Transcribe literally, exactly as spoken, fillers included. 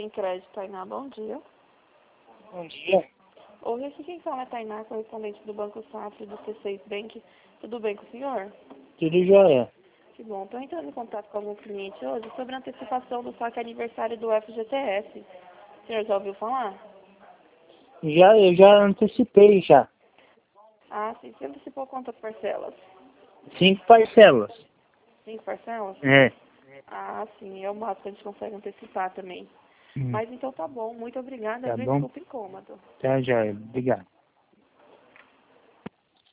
Sem crédito, Tainá, bom dia. Bom dia. Oi, aqui quem fala é Tainá, correspondente do Banco Safra do C seis Bank. Tudo bem com o senhor? Tudo jóia. Que bom. Estou entrando em contato com algum cliente hoje sobre a antecipação do saque aniversário do F G T S. O senhor já ouviu falar? Já, eu já antecipei já. Ah, sim. Você antecipou quantas parcelas? Cinco parcelas. Cinco parcelas? É. Ah, sim. É o máximo que a gente consegue antecipar também. Hum, Mas então tá bom. Muito obrigada, Tá viu? bom? Desculpa o incômodo. Tá jóia. Obrigado.